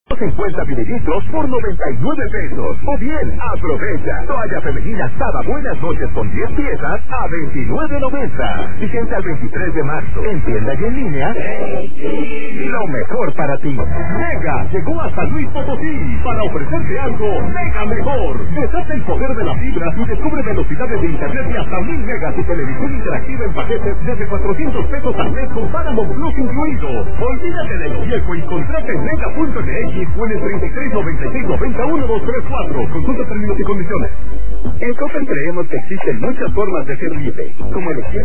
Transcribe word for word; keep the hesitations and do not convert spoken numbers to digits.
cincuenta mililitros por noventa y nueve pesos. O bien, aprovecha toalla femenina Saba Buenas Noches con diez piezas a veintinueve noventa. Vigente al veintitrés de marzo. En tienda y en línea. Lo mejor para ti. Mega llegó a San Luis Potosí para ofrecerte algo mega mejor. Desata el poder de la fibra y descubre velocidades de internet de hasta mil megas y televisión interactiva en paquetes desde cuatrocientos pesos al mes con Paramount Plus incluido. Olvídate de lo viejo y contrata en mega punto m x o en el treinta y tres noventa y seis noventa uno dos tres cuatro. Consulta términos y condiciones. En Coppel creemos que existen muchas formas de ser libre, como elegir